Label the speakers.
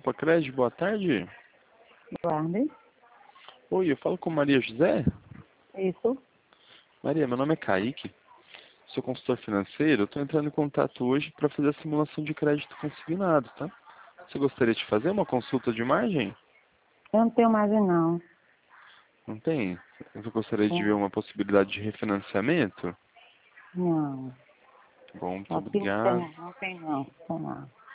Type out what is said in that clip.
Speaker 1: Copa Crédito, boa tarde.
Speaker 2: Guarde.
Speaker 1: Oi, eu falo com Maria José?
Speaker 2: Isso.
Speaker 1: Maria, meu nome é Kaique, sou consultor financeiro. Eu estou entrando em contato hoje para fazer a simulação de crédito consignado, tá? Você gostaria de fazer uma consulta de margem?
Speaker 2: Eu não tenho margem, não.
Speaker 1: Não tem? Você gostaria de ver
Speaker 2: Tem.
Speaker 1: uma possibilidade de refinanciamento?
Speaker 2: Não.
Speaker 1: Bom, muito
Speaker 2: Aqui não tem,
Speaker 1: obrigado.
Speaker 2: não tem, não. Tem não.